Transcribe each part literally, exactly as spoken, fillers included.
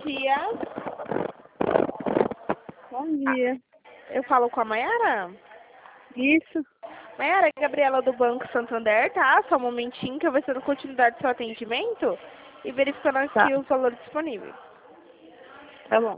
dia. Bom dia. Eu falo com a Mayara? Isso. Mayara, é a Gabriela do Banco Santander, tá? Só um momentinho que eu vou ser dando continuidade do seu atendimento e verificando aqui Tá. os valores disponíveis. Tá bom.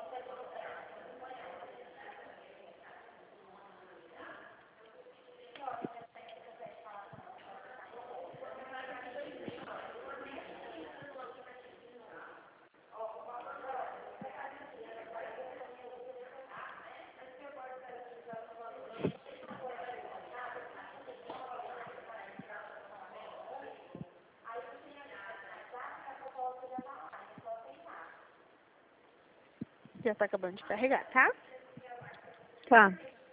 Já tá acabando de carregar, tá? Tá.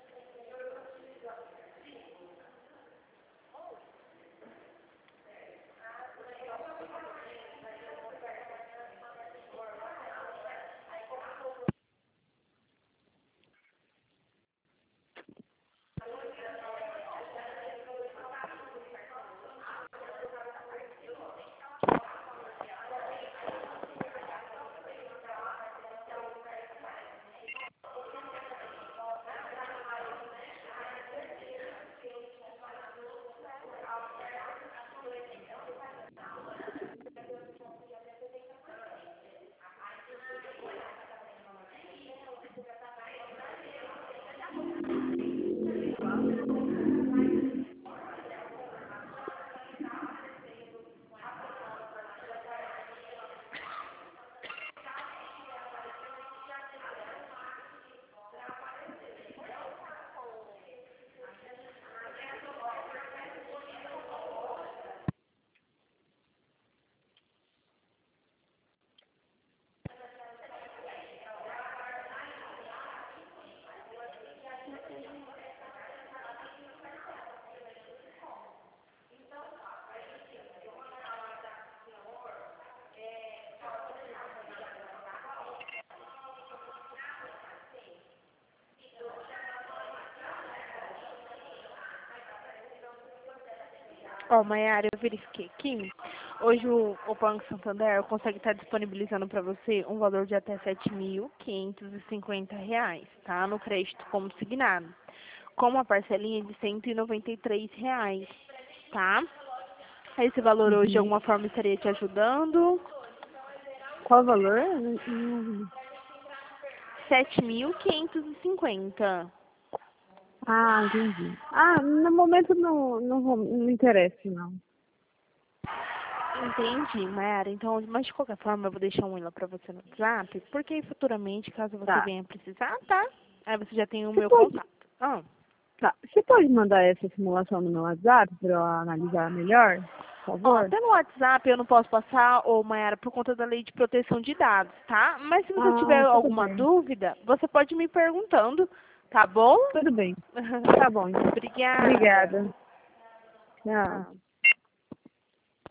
Ó, Mayara, eu verifiquei aqui. Hoje o, o Banco Santander consegue estar disponibilizando para você um valor de até sete mil quinhentos e cinquenta reais, tá? No crédito como signado. Com uma parcelinha de cento e noventa e três reais, tá? Esse valor hoje de Uhum. alguma forma estaria te ajudando. Qual o valor? Não- não- sete mil quinhentos e cinquenta. Ah, entendi. Ah, no momento não, não, vou, não me interessa, não. Entendi, Mayara. Então, mas de qualquer forma, eu vou deixar um e-mail para você no WhatsApp, porque futuramente, caso você Tá. venha precisar, tá? Aí você já tem o Você meu pode, contato. Ah, tá. Você pode mandar essa simulação no meu WhatsApp para eu analisar melhor, por ó, favor? pelo WhatsApp eu não posso passar, ô Mayara, por conta da lei de proteção de dados, tá? Mas se você tiver Ah, tudo alguma bem. dúvida, você pode me perguntando, tá bom? Tudo bem. Tá bom, então. Obrigada. Obrigada. Tchau. Tchau.